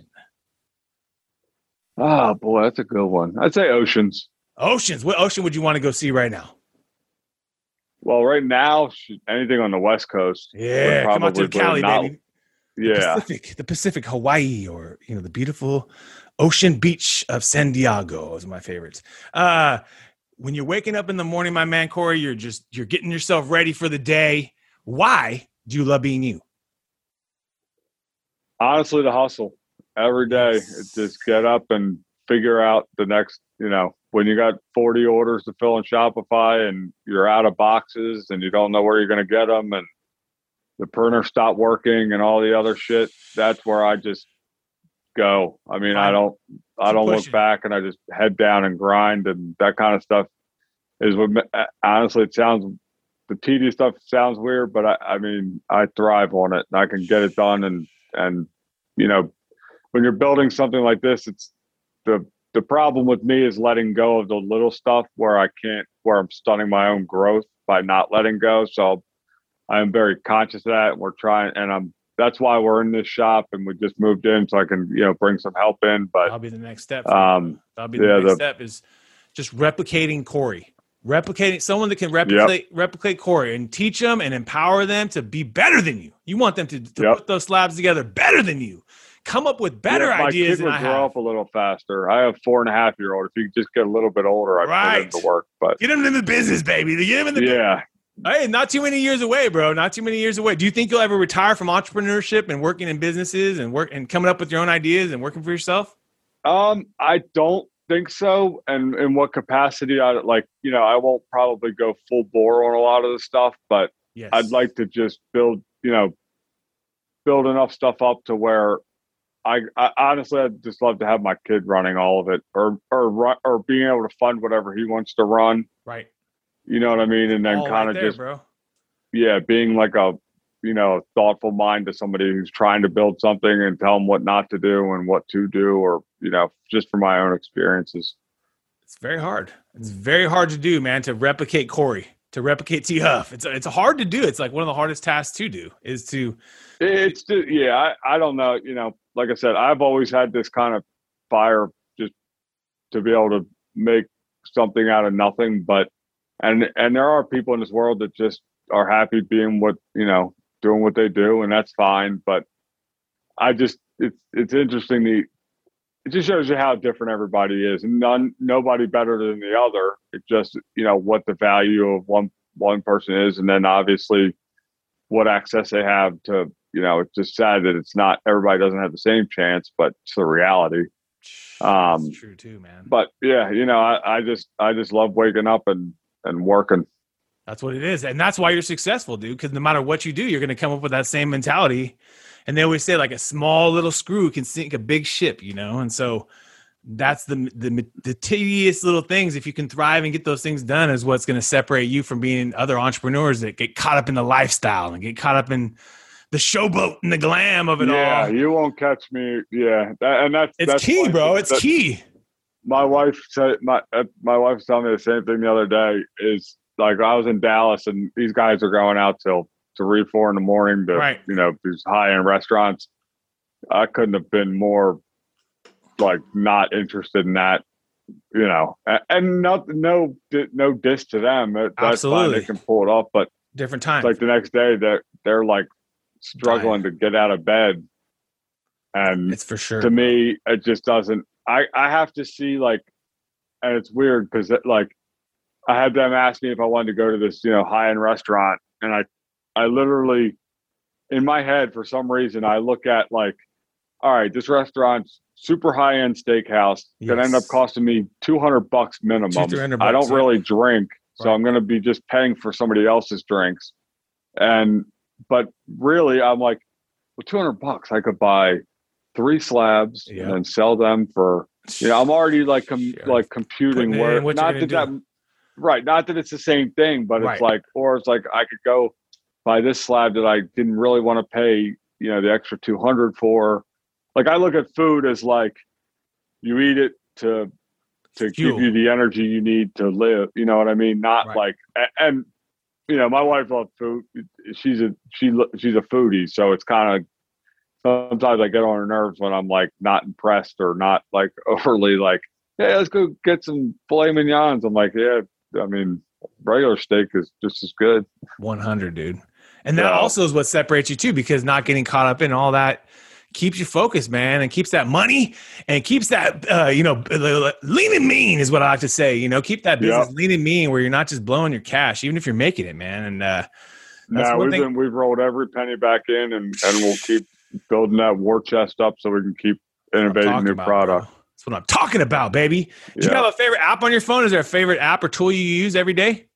Oh, boy, that's a good one. I'd say oceans. Oceans. What ocean would you want to go see right now? Well, right now, shoot, anything on the West Coast. would Yeah, come out to the probably Cali, not- baby. Yeah. Pacific, the Pacific, Hawaii, or you know, the beautiful ocean beach of San Diego is my favorites. Uh, when you're waking up in the morning, my man Corey, you're just you're getting yourself ready for the day. Why do you love being you? Honestly, the hustle every day. It's just get up and figure out the next, you know, when you got forty orders to fill in Shopify and you're out of boxes and you don't know where you're going to get them and the printer stopped working and all the other shit, that's where I just go. I mean, I don't, I Keep don't look pushing. back, and I just head down and grind, and that kind of stuff is what, ma- honestly, it sounds, the tedious stuff sounds weird, but I, I mean, I thrive on it and I can get it done. And, and, you know, when you're building something like this, it's the, the problem with me is letting go of the little stuff where I can't, where I'm stunning my own growth by not letting go. So I'm very conscious of that. And we're trying, and I'm, that's why we're in this shop, and we just moved in so I can, you know, bring some help in. But That'll be the next step. for you. um, That'll be the yeah, next the- step is just replicating Corey. Replicating someone that can replicate replicate Corey and teach them and empower them to be better than you. You want them to, to Yep. put those slabs together better than you. Come up with better yeah, if my ideas kid than would I grow have. up a little faster. I have a four and a half year old. If you could just get a little bit older, I'd Right. put it into work. But Get them in the business, baby. Get them in the yeah, Hey, not too many years away, bro. Not too many years away. Do you think you'll ever retire from entrepreneurship and working in businesses and work and coming up with your own ideas and working for yourself? um, I don't think so. And in what capacity? I like, you know, I won't probably go full bore on a lot of the stuff, but Yes. I'd like to just build, you know, build enough stuff up to where I, I honestly, I'd just love to have my kid running all of it, or or run, or being able to fund whatever he wants to run. Right. You know what I mean? And then All kind right of there, just, bro. yeah, being like a, you know, thoughtful mind to somebody who's trying to build something and tell them what not to do and what to do, or, you know, just from my own experiences. It's very hard. It's very hard to do, man, to replicate Corey, to replicate T Huff. It's it's hard to do. It's like one of the hardest tasks to do is to. It's, yeah, I, I don't know. You know, like I said, I've always had this kind of fire just to be able to make something out of nothing. But, and, and there are people in this world that just are happy being what, you know, doing what they do, and that's fine. But I just, it's, it's interesting. The, it just shows you how different everybody is, and none, nobody better than the other. It just, you know, what the value of one, one person is. And then obviously what access they have to, you know, it's just sad that it's not, everybody doesn't have the same chance, but it's the reality. Um, That's true too, man. But yeah, you know, I, I just, I just love waking up and, and working. That's what it is. And that's why you're successful, dude. Because no matter what you do, you're going to come up with that same mentality. And they always say like a small little screw can sink a big ship, you know? And so that's the, the, the tedious little things. If you can thrive and get those things done is what's going to separate you from being other entrepreneurs that get caught up in the lifestyle and get caught up in the showboat and the glam of it yeah, all. Yeah, you won't catch me. Yeah. That, and that's, it's that's key, like, bro. It's that, key. My wife said, my, my wife was telling me the same thing the other day is like, I was in Dallas and these guys are going out till three, four in the morning to, right. you know, these high end restaurants. I couldn't have been more like not interested in that, you know, and no, no, no diss to them. That's Absolutely. fine. They can pull it off, but different times. Like the next day they're, they're like struggling Dying. to get out of bed. And it's for sure. To me, it just doesn't, I, I have to see like, and it's weird because it, like I had them ask me if I wanted to go to this, you know, high end restaurant. And I, I literally in my head, for some reason, I look at like, all right, this restaurant's super high end steakhouse yes. gonna end up costing me two hundred bucks minimum. Two, bucks, I don't really yeah. drink, so right. I'm gonna be just paying for somebody else's drinks. And but really, I'm like, well, two hundred bucks, I could buy three slabs yep. and then sell them for. You know, I'm already like com- sure. like computing Putting where not that that right, not that it's the same thing, but right. it's like, or it's like I could go buy this slab that I didn't really want to pay, you know, the extra two hundred for. Like I look at food as like you eat it to to Fuel. give you the energy you need to live. You know what I mean? Not right. like and, and you know, my wife loves food. She's a she she's a foodie, so it's kind of sometimes I get on her nerves when I'm like not impressed or not like overly like, hey, let's go get some filet mignons. I'm like, yeah, I mean, regular steak is just as good. one hundred, dude. And that yeah. also is what separates you too, because not getting caught up in all that keeps you focused, man, and keeps that money and keeps that, uh, you know, lean and mean is what I like to say, you know, keep that business yeah. lean and mean where you're not just blowing your cash, even if you're making it, man. And uh, that's no, we've thing. been, we've rolled every penny back in and, and we'll keep building that war chest up so we can keep innovating new about, product. Bro. That's what I'm talking about, baby. Do yeah. you have a favorite app on your phone? Is there a favorite app or tool you use every day?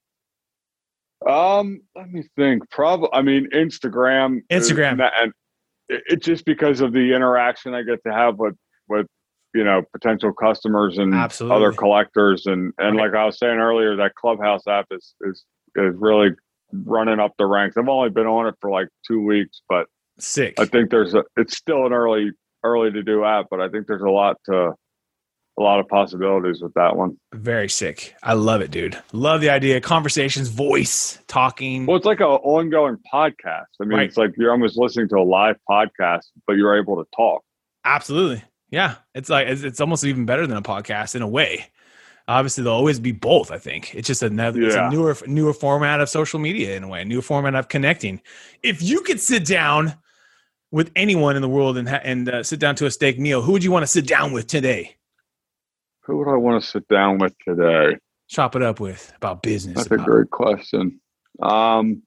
Um, let me think. Probably, I mean, Instagram. Instagram. Is, and it, it just because of the interaction I get to have with, with, you know, potential customers and Absolutely. other collectors. And, and right. like I was saying earlier, that Clubhouse app is, is, is really running up the ranks. I've only been on it for like two weeks, but sick. I think there's a, it's still an early, early to do app, but I think there's a lot to, a lot of possibilities with that one. Very sick. I love it, dude. Love the idea. Conversations, voice, talking. Well, it's like an ongoing podcast. I mean, right. it's like you're almost listening to a live podcast, but you're able to talk. Absolutely. Yeah. It's like, it's, it's almost even better than a podcast in a way. Obviously, they'll always be both, I think. It's just another, yeah. it's a newer, newer format of social media in a way, a new format of connecting. If you could sit down with anyone in the world and, and uh, sit down to a steak meal, who would you want to sit down with today? Who would I want to sit down with today? Chop it up with about business. That's about- a great question. Um,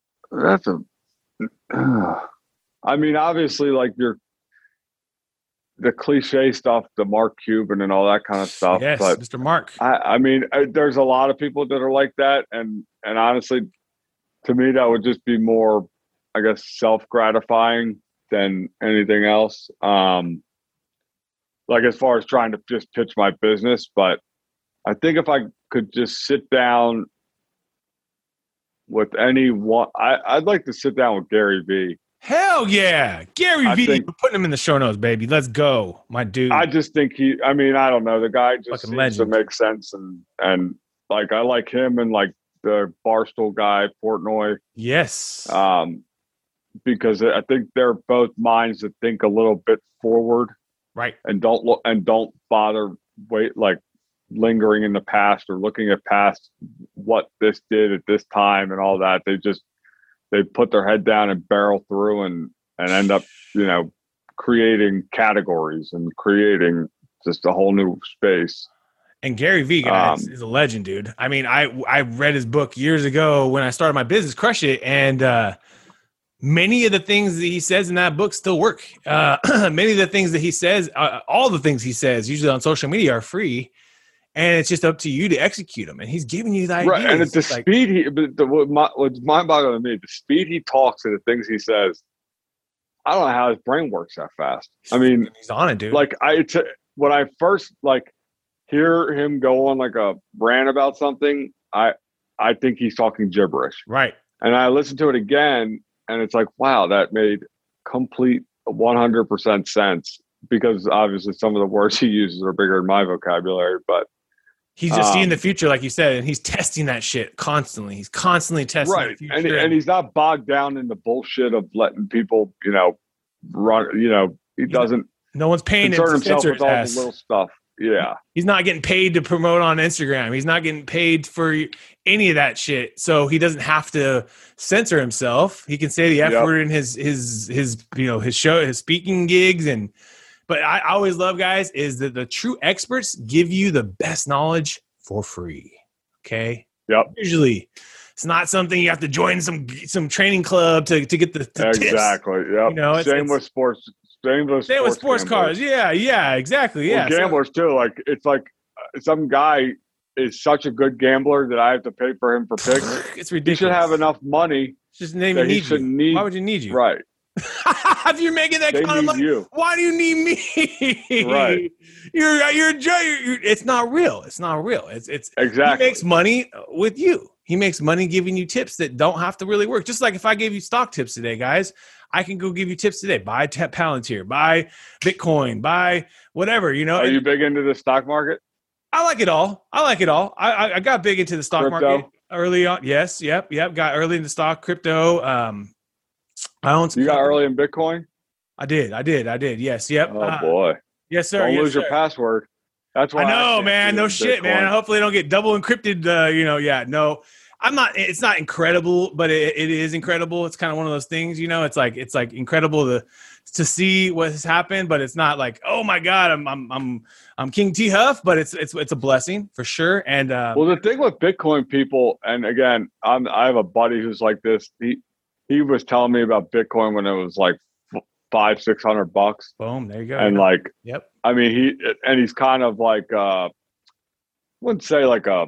that's a. Uh, I mean, obviously, like you're. the cliche stuff, the Mark Cuban and all that kind of stuff. Yes, but Mister Mark. I, I mean, I, there's a lot of people that are like that, and and honestly, to me, that would just be more, I guess, self gratifying than anything else. Um, like as far as trying to just pitch my business, but I think if I could just sit down with anyone, I, I'd like to sit down with Gary Vee. Hell yeah. Gary I Vee. think- We're putting him in the show notes, baby. Let's go, my dude. I just think he, I mean, I don't know. The guy just Fucking seems legend. to make sense. And, and like, I like him and like the Barstool guy, Portnoy, yes. um, because I think they're both minds that think a little bit forward right. and don't look and don't bother wait, like lingering in the past or looking at past what this did at this time and all that. They just, they put their head down and barrel through and, and end up, you know, creating categories and creating just a whole new space. And Gary Vee, guys, Um, is a legend, dude. I mean, I I read his book years ago when I started my business, Crush It, and uh, many of the things that he says in that book still work. Uh, many of the things that he says, uh, all the things he says, usually on social media, are free, and it's just up to you to execute them. And he's giving you the ideas. Right, and at the It's like, speed he, but the, what my, what's mind-boggling to me, the speed he talks and the things he says, I don't know how his brain works that fast. I mean, he's on it, dude. like I, t- when I first like hear him go on like a rant about something, I, I think he's talking gibberish. right. And I listened to it again, and it's like, wow, that made complete one hundred percent sense, because obviously some of the words he uses are bigger than my vocabulary, but He's just um, seeing the future, like you said, and he's testing that shit constantly. He's constantly testing right. the future. And, and he's not bogged down in the bullshit of letting people, you know, run, you know, he doesn't no one's paying him concern to himself censor with his all ass. the little stuff. Yeah. He's not getting paid to promote on Instagram. He's not getting paid for any of that shit. So he doesn't have to censor himself. He can say the F Yep. word in his his his you know his show, his speaking gigs. And but I always love, guys, is that the true experts give you the best knowledge for free. Okay. Yep. Usually it's not something you have to join some some training club to, to get the, the Exactly. tips. Yep. You know, it's- same it's- with sports. Same with Same sports, with sports gamblers. cars. Yeah, yeah, exactly. Yeah. Well, So- gamblers too. Like it's like uh, some guy is such a good gambler that I have to pay for him for picks. it's He ridiculous. should have enough money. Just name that he need you. shouldn't need- Why would you need you? Right. If you're making that They kind of need money, you. why do you need me? Right. You're you're, you're, you're it's not real. It's not real. It's it's Exactly. He makes money with you. He makes money giving you tips that don't have to really work. Just like if I gave you stock tips today, guys, I can go give you tips today. Buy t- Palantir, buy Bitcoin, buy whatever. You know, Are And you big into the stock market? I like it all. I like it all. I I, I got big into the stock Crypto? market early on. Yes, yep, yep. Got early into stock, crypto. Um, I own some. You got company- early in Bitcoin? I did. I did. I did. Yes. Yep. Oh Uh, boy. yes, sir. Don't yes, lose sir. your password. That's why I know, can't man. do No it in shit, man. Bitcoin. Hopefully, they don't get double encrypted. Uh, you know, yeah. No, I'm not. It's not incredible, but it, it is incredible. It's kind of one of those things. You know, it's like it's like incredible to to see what has happened, but it's not like, oh my god, I'm I'm I'm I'm King T Huff. But it's it's it's a blessing for sure. And uh, Well, the thing with Bitcoin people, and again, I'm, I have a buddy who's like this. He he was telling me about Bitcoin when it was like f- five, six hundred bucks, boom, there you go. and like, yep. I mean, he and he's kind of like, uh, I wouldn't say like a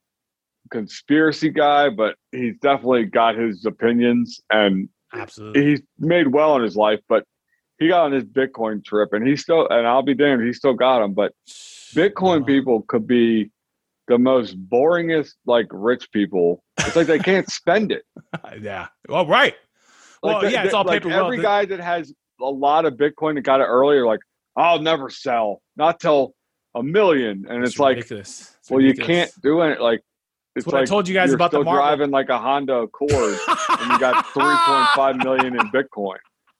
conspiracy guy, but he's definitely got his opinions, and Absolutely. he's made well in his life. But he got on his Bitcoin trip, and he still, and I'll be damned, he still got them. But Bitcoin Wow. people could be the most boringest, like rich people. It's like they can't spend it. yeah. Well, right. Like Well, they- yeah, it's they- all like paper. every well, guy that has a lot of Bitcoin that got it earlier, like, I'll never sell, not till a million. And it's, like, ridiculous. It's well, ridiculous. you can't do it. Like, it's what I like told you guys you're about the still marble. driving like a Honda Accord, and you got three point five million in Bitcoin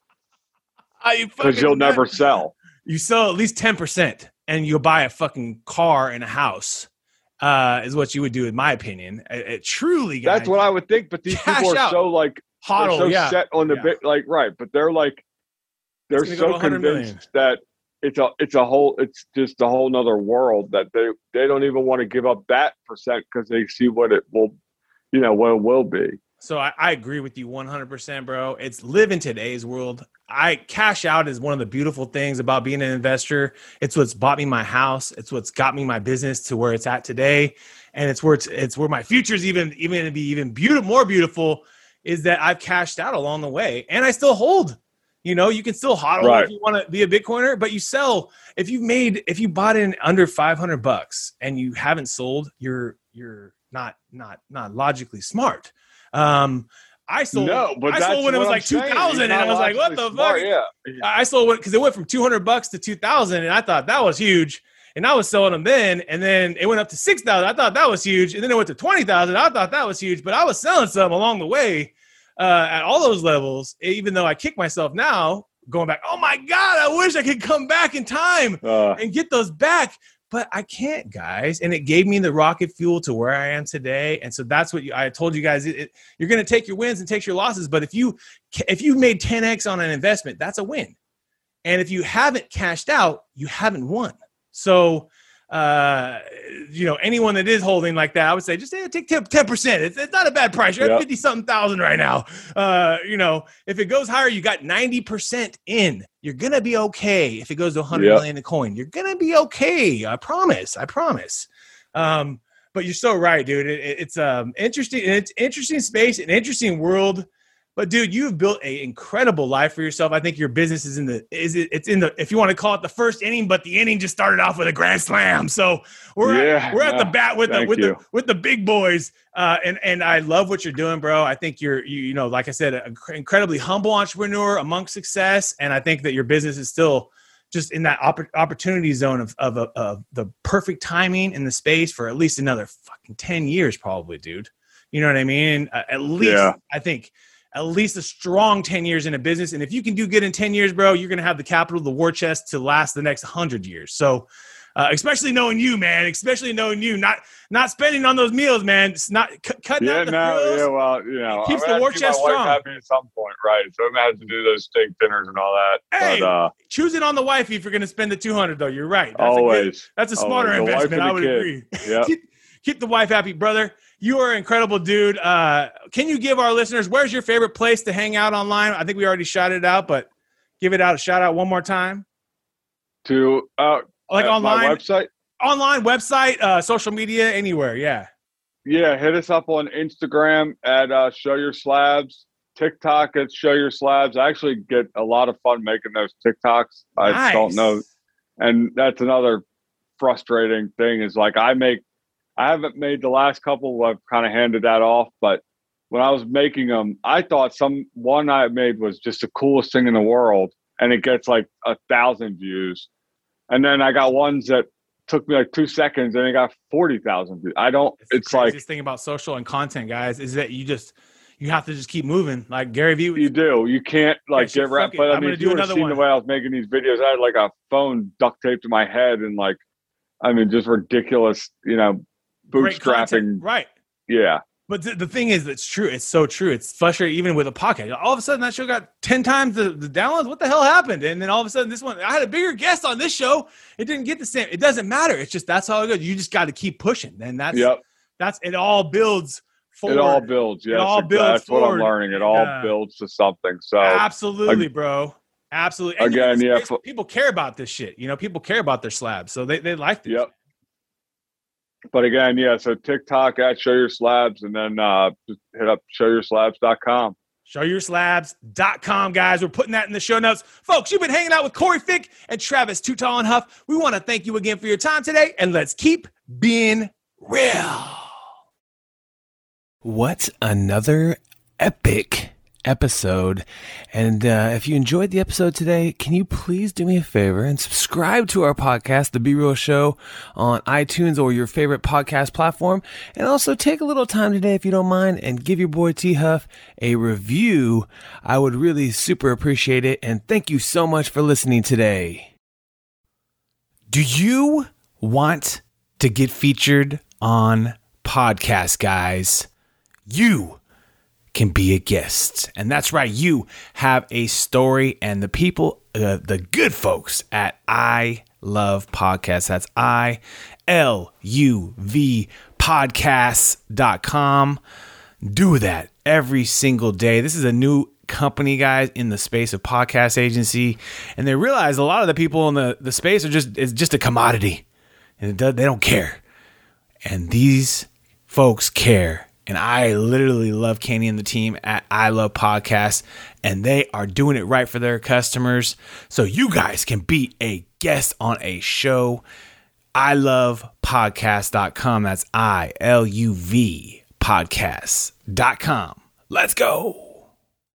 Ah, you because fucking you'll nut. never sell. You sell at least ten percent and you'll buy a fucking car and a house, uh, is what you would do, in my opinion. It, it truly, guys. That's what I would think. But these Cash people are out. so like they're Hodl, so yeah. set on the Yeah. bit, like right. But they're like they're It's gonna go to so one hundred convinced that it's a it's a whole it's just a whole nother world that they they don't even want to give up that percent because they see what it will, you know, what it will be. So I, I agree with you one hundred percent, bro. It's live in today's world. I cash out is one of the beautiful things about being an investor. It's what's bought me my house. It's what's got me my business to where it's at today. And it's where it's, it's where my future's even, even to be even beautiful, more beautiful is that I've cashed out along the way and I still hold. You know, you can still hodl Right. if you want to be a Bitcoiner, but you sell if you made if you bought in under five hundred bucks and you haven't sold, you're you're not not not logically smart. Um, I sold. No, but I that's sold when it was what like I'm two saying. thousand, and You're I not was like, "What the logically smart, fuck?" Yeah. I sold because it went from two hundred bucks to two thousand, and I thought that was huge. And I was selling them then, and then it went up to six thousand. I thought that was huge, and then it went to twenty thousand. I thought that was huge, but I was selling some along the way uh, at all those levels. Even though I kick myself now, going back. Oh my God! I wish I could come back in time Uh, and get those back. But I can't, guys. And it gave me the rocket fuel to where I am today. And so that's what you, I told you guys. It, it, you're going to take your wins and take your losses. But if you if you made ten X on an investment, that's a win. And if you haven't cashed out, you haven't won. So, uh, you know, anyone that is holding like that, I would say just hey, take ten percent. It's, it's not a bad price. You're at Yep. fifty something thousand right now. Uh, you know, if it goes higher, you got ninety percent in. You're going to be okay. If it goes to one hundred Yep. million a coin, you're going to be okay. I promise. I promise. Um, but you're so right, dude. It, it, it's um interesting. It's interesting space, an interesting world. But dude, you've built an incredible life for yourself. I think your business is in the is it, it's in the if you want to call it the first inning, but the inning just started off with a grand slam. So we're Yeah, at, we're at the no, bat with the thank with you. the with the big boys. Uh, and and I love what you're doing, bro. I think you're you, you know like I said, an incredibly humble entrepreneur amongst success, and I think that your business is still just in that opp- opportunity zone of of, of of the perfect timing in the space for at least another fucking ten years, probably, dude. You know what I mean? Uh, at least Yeah. I think. At least a strong ten years in a business. And if you can do good in ten years, bro, you're going to have the capital, the war chest to last the next one hundred years. So, uh, especially knowing you, man, especially knowing you, not not spending on those meals, man. It's not c- cutting yeah, out the no, frills. yeah, well, you know, Keeps I'm the gonna war have to keep chest my wife strong. happy at some point, right? So I'm gonna have to do those steak dinners and all that. Hey, but, uh, choose it on the wifey if you're going to spend the two hundred, though. You're right. That's always. A good, that's a smarter always. The wife investment. and I the would kid. agree. Yeah. keep, keep the wife happy, brother. You are an incredible dude. Uh, can you give our listeners, where's your favorite place to hang out online? I think we already shouted it out, but give it out a shout out one more time. To uh, Like at online, my website. online website, uh, social media, anywhere. Yeah. Yeah, hit us up on Instagram at uh, Show Your Slabs, TikTok at Show Your Slabs. I actually get a lot of fun making those TikToks. I Nice. don't know, and that's another frustrating thing is like I make. I haven't made the last couple. I've kind of handed that off, but when I was making them, I thought some one I made was just the coolest thing in the world, and it gets like a thousand views. And then I got ones that took me like two seconds, and it got forty thousand views. I don't. It's, It's, the like craziest thing about social and content, guys, is that you just you have to just keep moving. Like Gary Vee. you do. You can't like shit, get right. fuck it. But I I'm mean, gonna if do you would have another seen one. the way I was making these videos, I had like a phone duct taped to my head and like, I mean, just ridiculous. You know, Great content. bootstrapping. Right. Yeah. But the, the thing is, it's true. It's so true. It's frustrating, even with a podcast. All of a sudden, that show got ten times the, the downloads. What the hell happened? And then all of a sudden, this one, I had a bigger guest on this show. It didn't get the same. It doesn't matter. It's just that's how it goes. You just got to keep pushing. And that's Yep. that's it. All builds forward. It all builds. Yes, all exactly. builds That's what I'm forward. learning. It And, all uh, builds to something. So Absolutely, ag- bro. Absolutely. And Again, you know, yeah, this- fu- people care about this shit. You know, people care about their slabs, so they they like this. Yep. But again, yeah. So TikTok at Show Your Slabs, and then uh, just hit up show your slabs dot com. show your slabs dot com, guys. We're putting that in the show notes. Folks, you've been hanging out with Corey Fick and Travis Too Tall and Huff. We want to thank you again for your time today, and let's keep being real. What another epic episode. And uh, if you enjoyed the episode today, can you please do me a favor and subscribe to our podcast, The Be Real Show, on iTunes or your favorite podcast platform. And also take a little time today, if you don't mind, and give your boy T Huff a review. I would really super appreciate it. And thank you so much for listening today. Do you want to get featured on podcasts, guys? You can be a guest. And that's right. You have a story, and the people, uh, the good folks at I Love Podcasts. That's I L U V podcasts dot com. do that every single day. This is a new company, guys, in the space of podcast agency, and they realize a lot of the people in the, the space are just it's just a commodity, and it does, they don't care. And these folks care. And I literally love Kenny and the team at I Love Podcasts, and they are doing it right for their customers. So you guys can be a guest on a show. I love podcast dot com. That's I L U V podcasts dot com. Let's go.